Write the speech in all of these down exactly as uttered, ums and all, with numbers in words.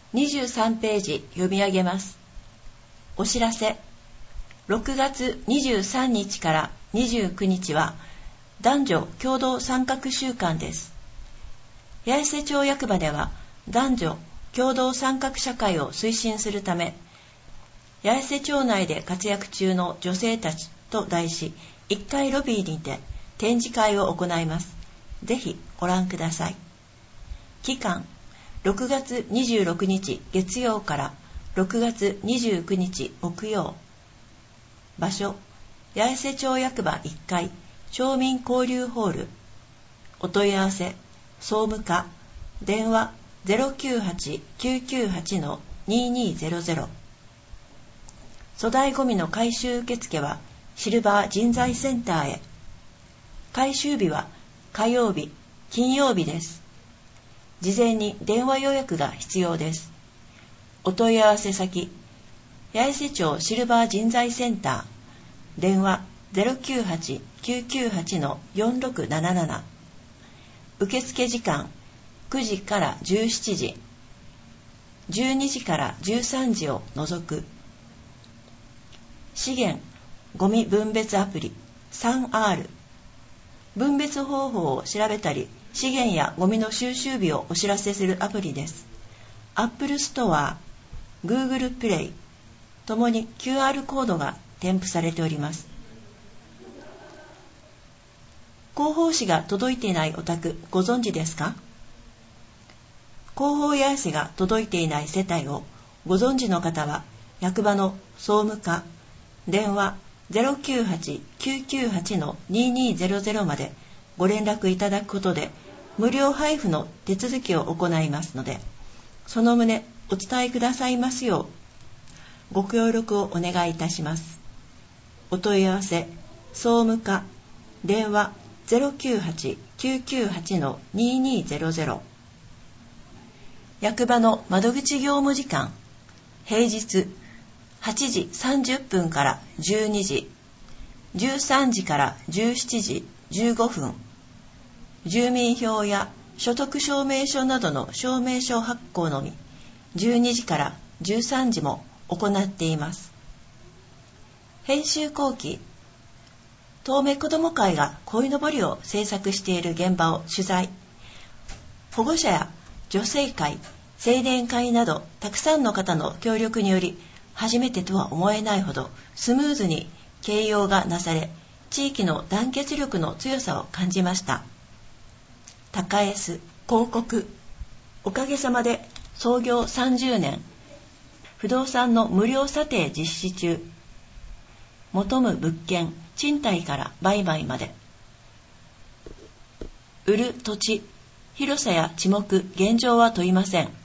にじゅうさんページ読み上げます。お知らせ。ろくがつにじゅうさんにちからにじゅうくにちは男女共同参画週間です。八重瀬町役場では男女共同参画社会を推進するため、八重瀬町内で活躍中の女性たちと題し、いっかいロビーにて展示会を行います。ぜひご覧ください。期間、ろくがつにじゅうろくにち月曜からろくがつにじゅうくにち木曜。場所、八重瀬町役場いっかい町民交流ホール。お問い合わせ、総務課、電話 ゼロきゅうはち きゅうきゅうはち ににゼロゼロ。粗大ごみの回収受付はシルバー人材センターへ。回収日は火曜日、金曜日です。事前に電話予約が必要です。お問い合わせ先、八重瀬町シルバー人材センター、電話 ゼロきゅうはち きゅうきゅうはち よんろくなななな。受付時間、くじからじゅうしちじ、じゅうにじからじゅうさんじを除く。資源、ゴミ分別アプリ スリーアール。分別方法を調べたり、資源やゴミの収集日をお知らせするアプリです。Apple Store、Google Play、ともに キューアール コードが添付されております。広報誌が届いていないお宅、ご存知ですか？広報八重瀬が届いていない世帯をご存知の方は、役場の総務課、電話 ゼロきゅうはち きゅうきゅうはち ににゼロゼロ までご連絡いただくことで、無料配布の手続きを行いますので、その旨お伝えくださいますようご協力をお願いいたします。お問い合わせ、総務課、電話 ゼロきゅうはち きゅうきゅうはち ににゼロゼロ。役場の窓口業務時間、平日はちじさんじゅっぷんからじゅうにじ、じゅうさんじからじゅうしちじじゅうごふん、住民票や所得証明書などの証明書発行のみ、じゅうにじからじゅうさんじも行っています。編集後期、東名子ども会が鯉のぼりを制作している現場を取材。保護者や女性会、青年会などたくさんの方の協力により、初めてとは思えないほどスムーズに掲揚がなされ、地域の団結力の強さを感じました。高 S 広告、おかげさまで創業さんじゅうねん、不動産の無料査定実施中。求む物件、賃貸から売買まで。売る土地、広さや地目、現状は問いません。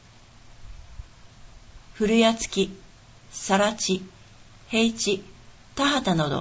古屋付き、更地、平地、田畑など。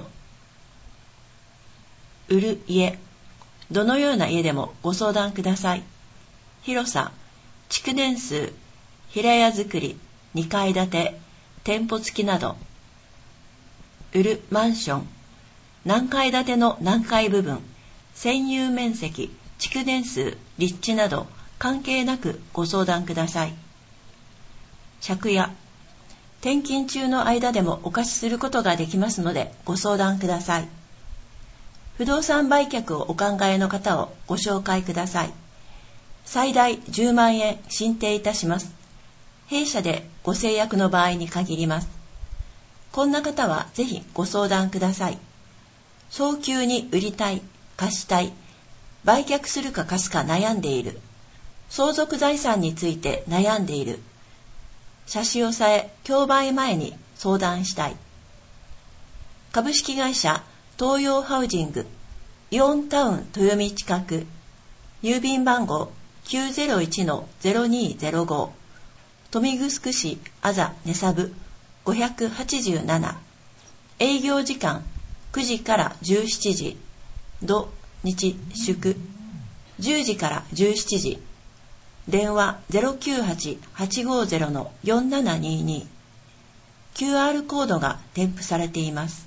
売る家、どのような家でもご相談ください。広さ、築年数、平屋造り、にかい建て、店舗付きなど。売るマンション、何階建ての何階部分、占有面積、築年数、立地など関係なくご相談ください。借家、転勤中の間でもお貸しすることができますのでご相談ください。不動産売却をお考えの方をご紹介ください。最大じゅうまんえん進呈いたします。弊社でご制約の場合に限ります。こんな方はぜひご相談ください。早急に売りたい、貸したい、売却するか貸すか悩んでいる、相続財産について悩んでいる、差し押さえ、競売前に相談したい。株式会社東洋ハウジング、イオンタウン豊見近く、郵便番号 きゅうゼロいちのゼロにゼロご、豊見城市あざ根サブごひゃくはちじゅうなな。営業時間くじからじゅうしちじ、土日祝じゅうじからじゅうしちじ。電話 ゼロきゅうはち はちごゼロ よんななにに。キューアール コードが添付されています。